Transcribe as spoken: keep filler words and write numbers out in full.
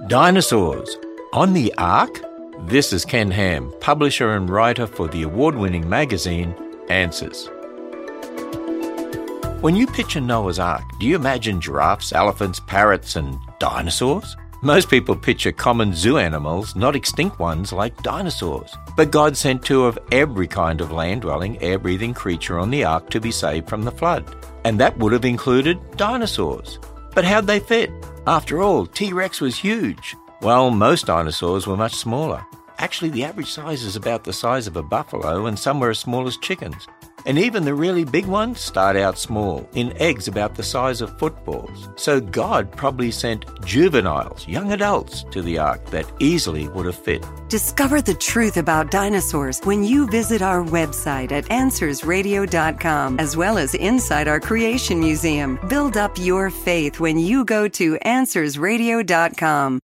Dinosaurs. On the Ark? This is Ken Ham, publisher and writer for the award-winning magazine Answers. When you picture Noah's Ark, do you imagine giraffes, elephants, parrots and dinosaurs? Most people picture common zoo animals, not extinct ones like dinosaurs. But God sent two of every kind of land-dwelling, air-breathing creature on the ark to be saved from the flood. And that would have included dinosaurs. But how'd they fit? After all, T-Rex was huge. Well, most dinosaurs were much smaller. Actually, the average size is about the size of a buffalo, and some were as small as chickens. And even the really big ones start out small, in eggs about the size of footballs. So God probably sent juveniles, young adults, to the ark that easily would have fit. Discover the truth about dinosaurs when you visit our website at answers radio dot com, as well as inside our Creation Museum. Build up your faith when you go to answers radio dot com.